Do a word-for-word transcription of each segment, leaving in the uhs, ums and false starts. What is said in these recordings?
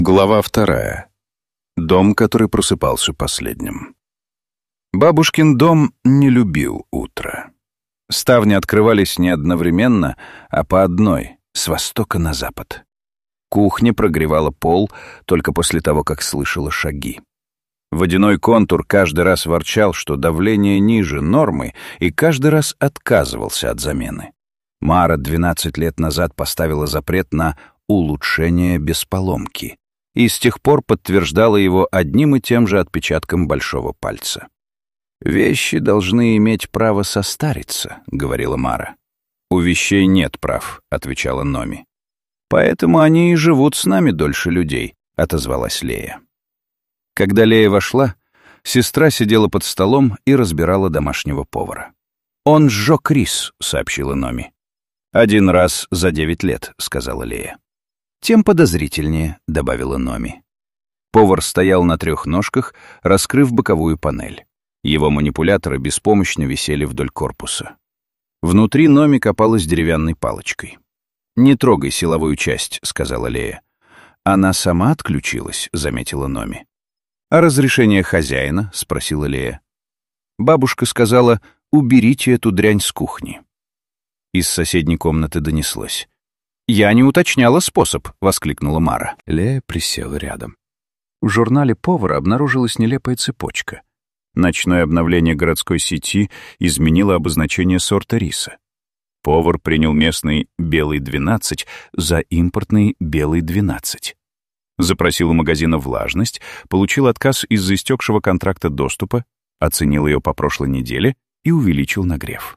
Глава вторая. Дом, который просыпался последним. Бабушкин дом не любил утро. Ставни открывались не одновременно, а по одной, с востока на запад. Кухня прогревала пол только после того, как слышала шаги. Водяной контур каждый раз ворчал, что давление ниже нормы, и каждый раз отказывался от замены. Мара двенадцать лет назад поставила запрет на улучшение без поломки и с тех пор подтверждала его одним и тем же отпечатком большого пальца. «Вещи должны иметь право состариться», — говорила Мара. «У вещей нет прав», — отвечала Номи. «Поэтому они и живут с нами дольше людей», — отозвалась Лея. Когда Лея вошла, сестра сидела под столом и разбирала домашнего повара. «Он сжег рис», — сообщила Номи. «Один раз за девять лет», — сказала Лея. «Тем подозрительнее», — добавила Номи. Повар стоял на трех ножках, раскрыв боковую панель. Его манипуляторы беспомощно висели вдоль корпуса. Внутри Номи копалась деревянной палочкой. «Не трогай силовую часть», — сказала Лея. «Она сама отключилась», — заметила Номи. «А разрешение хозяина?» — спросила Лея. Бабушка сказала: «Уберите эту дрянь с кухни». Из соседней комнаты донеслось: «Я не уточняла способ», — воскликнула Мара. Лея присела рядом. В журнале повара обнаружилась нелепая цепочка. Ночное обновление городской сети изменило обозначение сорта риса. Повар принял местный «белый двенадцать» за импортный «белый двенадцать». Запросил у магазина влажность, получил отказ из-за истекшего контракта доступа, оценил ее по прошлой неделе и увеличил нагрев.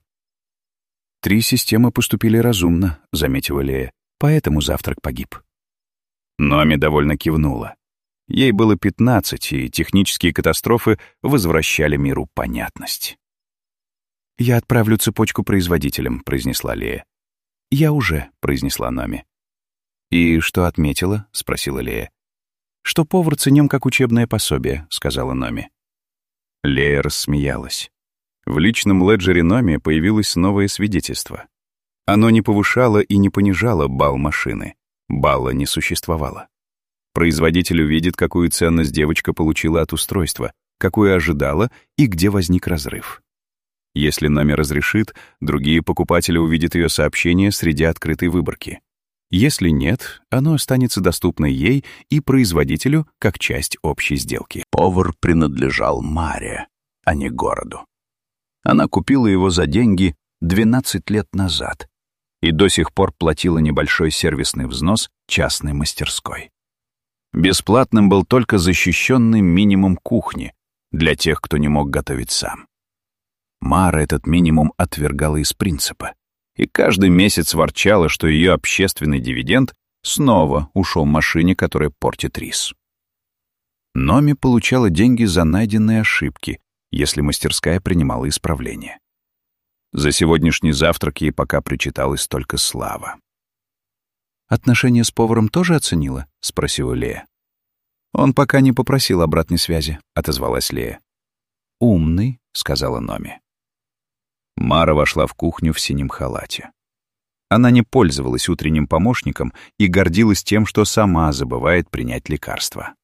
«Три системы поступили разумно», — заметила Лея, «поэтому завтрак погиб». Номи довольно кивнула. Ей было пятнадцать, и технические катастрофы возвращали миру понятность. «Я отправлю цепочку производителям», — произнесла Лея. «Я уже», — произнесла Номи. «И что отметила?» — спросила Лея. «Что повар ценен как учебное пособие», — сказала Номи. Лея рассмеялась. В личном леджере Номи появилось новое свидетельство. Оно не повышало и не понижало балл машины. Балла не существовало. Производитель увидит, какую ценность девочка получила от устройства, какую ожидала и где возник разрыв. Если Номи разрешит, другие покупатели увидят ее сообщение среди открытой выборки. Если нет, оно останется доступно ей и производителю как часть общей сделки. Повар принадлежал Маре, а не городу. Она купила его за деньги двенадцать лет назад и до сих пор платила небольшой сервисный взнос частной мастерской. Бесплатным был только защищенный минимум кухни для тех, кто не мог готовить сам. Мара этот минимум отвергала из принципа и каждый месяц ворчала, что ее общественный дивиденд снова ушел машине, которая портит рис. Номи получала деньги за найденные ошибки, если мастерская принимала исправления. За сегодняшний завтрак ей пока причиталась только слава. «Отношения с поваром тоже оценила?» — спросила Лея. «Он пока не попросил обратной связи», — отозвалась Лея. «Умный», — сказала Номи. Мара вошла в кухню в синем халате. Она не пользовалась утренним помощником и гордилась тем, что сама забывает принять лекарства.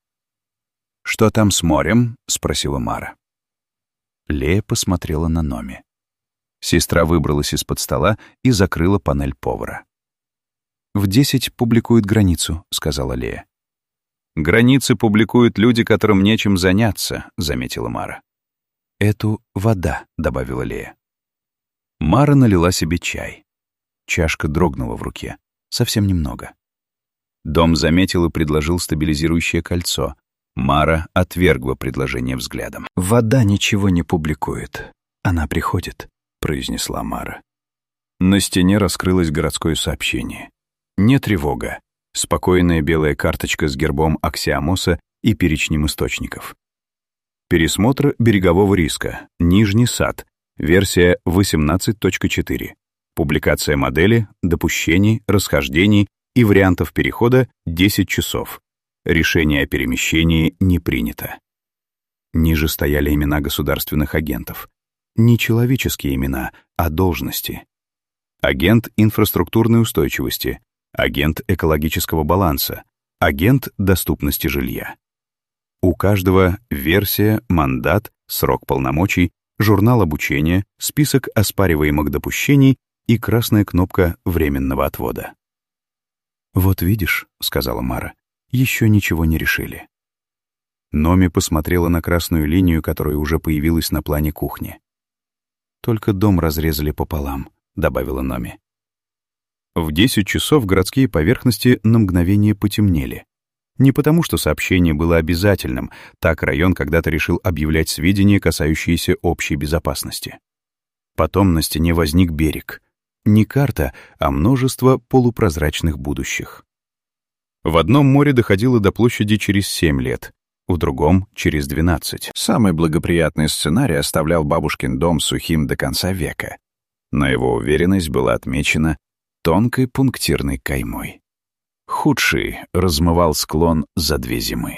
«Что там с морем?» — спросила Мара. Лея посмотрела на Номи. Сестра выбралась из-под стола и закрыла панель повара. «В десять публикуют границу», — сказала Лея. «Границы публикуют люди, которым нечем заняться», — заметила Мара. «Эту вода», — добавила Лея. Мара налила себе чай. Чашка дрогнула в руке. Совсем немного. Дом заметил и предложил стабилизирующее кольцо. Мара отвергла предложение взглядом. «Вода ничего не публикует. Она приходит», — произнесла Мара. На стене раскрылось городское сообщение. «Не тревога. Спокойная белая карточка с гербом Аксиомоса и перечнем источников. Пересмотр берегового риска. Нижний сад. Версия восемнадцать точка четыре. Публикация модели, допущений, расхождений и вариантов перехода десять часов. Решение о перемещении не принято». Ниже стояли имена государственных агентов. Не человеческие имена, а должности. Агент инфраструктурной устойчивости, агент экологического баланса, агент доступности жилья. У каждого версия, мандат, срок полномочий, журнал обучения, список оспариваемых допущений и красная кнопка временного отвода. «Вот видишь», — сказала Мара, — «еще ничего не решили». Номи посмотрела на красную линию, которая уже появилась на плане кухни. «Только дом разрезали пополам», — добавила Номи. В десять часов городские поверхности на мгновение потемнели. Не потому, что сообщение было обязательным, так район когда-то решил объявлять сведения, касающиеся общей безопасности. Потом на стене возник берег. Не карта, а множество полупрозрачных будущих. В одном море доходило до площади через семь лет, в другом — через двенадцать. Самый благоприятный сценарий оставлял бабушкин дом сухим до конца века, но его уверенность была отмечена тонкой пунктирной каймой. Худший размывал склон за две зимы.